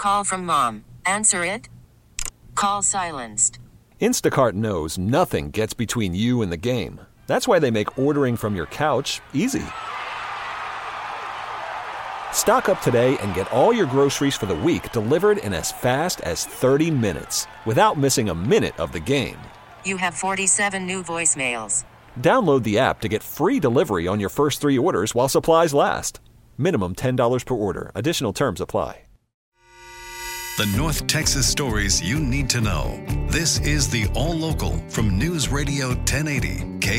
call from mom. Answer it. Call silenced. Instacart knows nothing gets between you and the game. That's why they make ordering from your couch easy. Stock up today and get all your groceries for the week delivered in as fast as 30 minutes without missing a minute of the game. You have 47 new voicemails. Download the app to get free delivery on your first 3 orders while supplies last. Minimum $10 per order. Additional terms apply. The North Texas stories you need to know. This is the All Local from News Radio 1080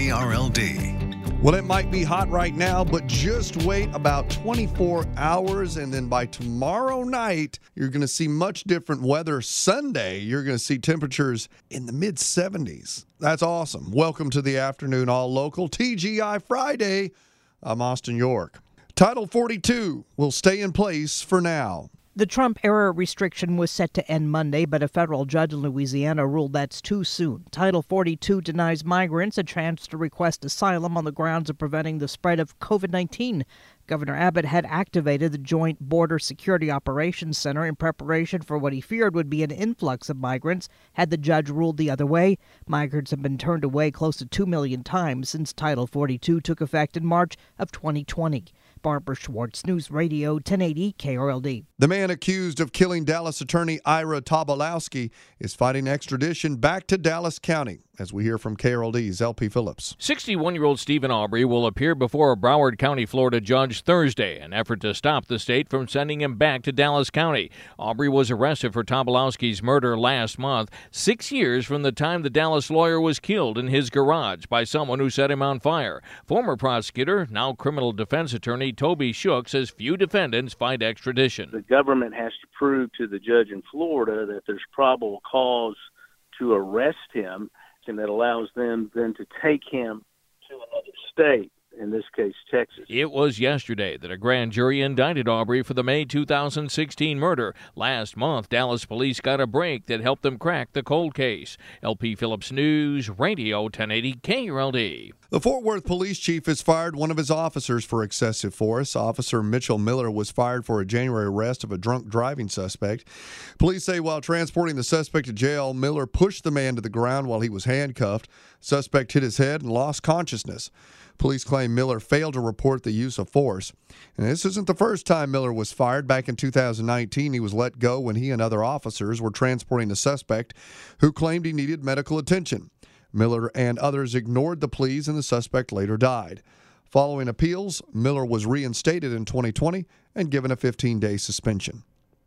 KRLD. Well, it might be hot right now, but just wait about 24 hours, and then by tomorrow night, you're going to see much different weather. Sunday, you're going to see temperatures in the mid-70s. That's awesome. Welcome to the afternoon All Local TGI Friday. I'm Austin York. Title 42 will stay in place for now. The Trump-era restriction was set to end Monday, but a federal judge in Louisiana ruled that's too soon. Title 42 denies migrants a chance to request asylum on the grounds of preventing the spread of COVID-19. Governor Abbott had activated the Joint Border Security Operations Center in preparation for what he feared would be an influx of migrants had the judge ruled the other way. Migrants have been turned away close to 2 million times since Title 42 took effect in March of 2020. Barbara Schwartz, News Radio 1080 KRLD. The man accused of killing Dallas attorney Ira Tobolowsky is fighting extradition back to Dallas County, as we hear from KRLD's LP Phillips. 61-year-old Stephen Aubrey will appear before a Broward County, Florida judge Thursday, an effort to stop the state from sending him back to Dallas County. Aubrey was arrested for Tobolowsky's murder last month, 6 years from the time the Dallas lawyer was killed in his garage by someone who set him on fire. Former prosecutor, now criminal defense attorney Toby Shook, says few defendants fight extradition. The government has to prove to the judge in Florida that there's probable cause to arrest him, and that allows them then to take him to another state, in this case, Texas. It was yesterday that a grand jury indicted Aubrey for the May 2016 murder. Last month, Dallas police got a break that helped them crack the cold case. LP Phillips News, Radio 1080 KRLD. The Fort Worth police chief has fired one of his officers for excessive force. Officer Mitchell Miller was fired for a January arrest of a drunk driving suspect. Police say while transporting the suspect to jail, Miller pushed the man to the ground while he was handcuffed. Suspect hit his head and lost consciousness. Police claim Miller failed to report the use of force. And this isn't the first time Miller was fired. Back in 2019, he was let go when he and other officers were transporting a suspect who claimed he needed medical attention. Miller and others ignored the pleas, and the suspect later died. Following appeals, Miller was reinstated in 2020 and given a 15-day suspension.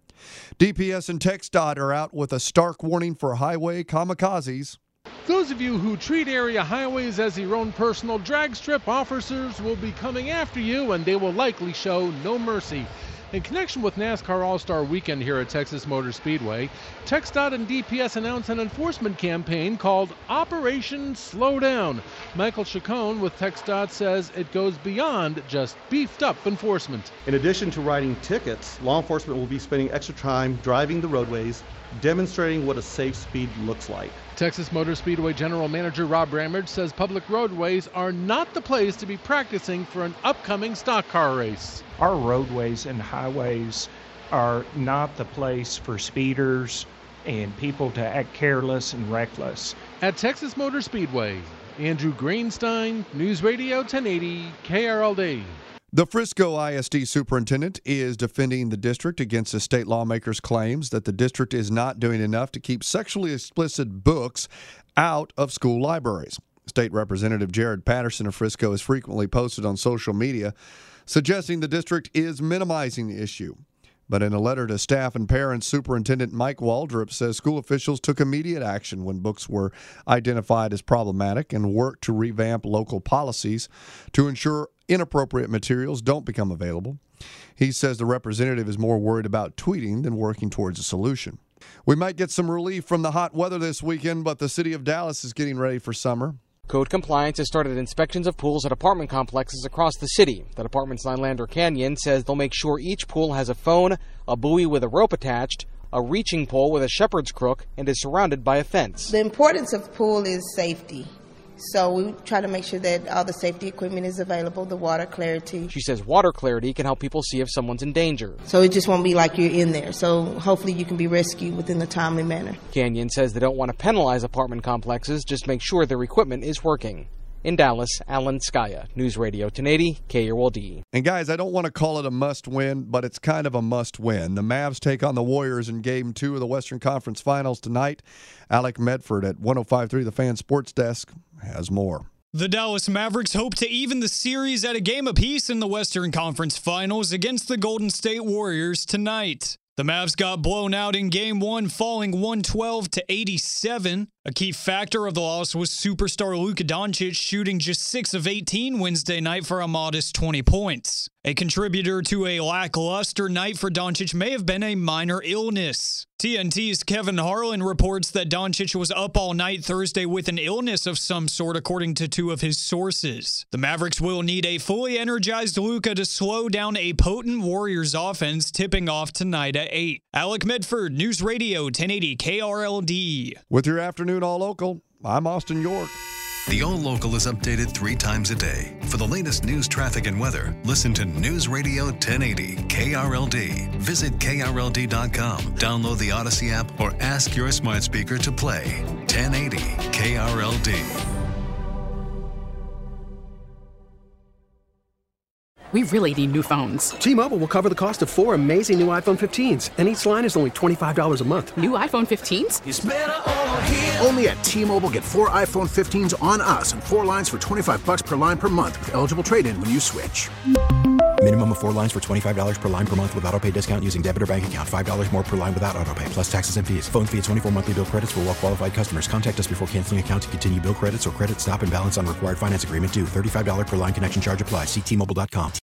DPS and TxDOT are out with a stark warning for highway kamikazes. Those of you who treat area highways as your own personal drag strip, officers will be coming after you, and they will likely show no mercy. In connection with NASCAR All-Star Weekend here at Texas Motor Speedway, TxDOT and DPS announced an enforcement campaign called Operation Slow Down. Michael Chacon with TxDOT says it goes beyond just beefed-up enforcement. In addition to writing tickets, law enforcement will be spending extra time driving the roadways, demonstrating what a safe speed looks like. Texas Motor Speedway General Manager Rob Ramage says public roadways are not the place to be practicing for an upcoming stock car race. Our roadways and highways are not the place for speeders and people to act careless and reckless. At Texas Motor Speedway, Andrew Greenstein, News Radio 1080 KRLD. The Frisco ISD superintendent is defending the district against the state lawmakers' claims that the district is not doing enough to keep sexually explicit books out of school libraries. State Representative Jared Patterson of Frisco has frequently posted on social media suggesting the district is minimizing the issue. But in a letter to staff and parents, Superintendent Mike Waldrop says school officials took immediate action when books were identified as problematic and worked to revamp local policies to ensure inappropriate materials don't become available. He says the representative is more worried about tweeting than working towards a solution. We might get some relief from the hot weather this weekend, but the city of Dallas is getting ready for summer. Code Compliance has started inspections of pools at apartment complexes across the city. The department's Lander Canyon says they'll make sure each pool has a phone, a buoy with a rope attached, a reaching pole with a shepherd's crook, and is surrounded by a fence. The importance of the pool is safety. So we try to make sure that all the safety equipment is available, the water clarity. She says water clarity can help people see if someone's in danger. So it just won't be like you're in there. So hopefully you can be rescued within a timely manner. Canyon says they don't want to penalize apartment complexes, just make sure their equipment is working. In Dallas, Alan Skaya, News Radio 1080, KRLD. And guys, I don't want to call it a must-win, but it's kind of a must-win. The Mavs take on the Warriors in Game 2 of the Western Conference Finals tonight. Alec Medford at 105.3 The Fan Sports Desk has more. The Dallas Mavericks hope to even the series at a game apiece in the Western Conference Finals against the Golden State Warriors tonight. The Mavs got blown out in Game 1, falling 112-87. A key factor of the loss was superstar Luka Doncic shooting just 6 of 18 Wednesday night for a modest 20 points. A contributor to a lackluster night for Doncic may have been a minor illness. TNT's Kevin Harlan reports that Doncic was up all night Thursday with an illness of some sort, according to 2 of his sources. The Mavericks will need a fully energized Luka to slow down a potent Warriors offense, tipping off tonight at 8. Alec Medford, News Radio 1080 KRLD. With your afternoon All Local, I'm Austin York. The All Local is updated 3 times a day. For the latest news, traffic, and weather, listen to News Radio 1080 KRLD. Visit KRLD.com, download the Odyssey app, or ask your smart speaker to play 1080 KRLD. We really need new phones. T-Mobile will cover the cost of 4 amazing new iPhone 15s, and each line is only $25 a month. New iPhone 15s? It's better over here. Only at T-Mobile, get 4 iPhone 15s on us and 4 lines for $25 per line per month with eligible trade-in when you switch. Minimum of 4 lines for $25 per line per month with autopay discount using debit or bank account. $5 more per line without autopay, plus taxes and fees. Phone fee at 24 monthly bill credits for well-qualified customers. Contact us before canceling account to continue bill credits or credit stop and balance on required finance agreement due. $35 per line connection charge applies. See T-Mobile.com.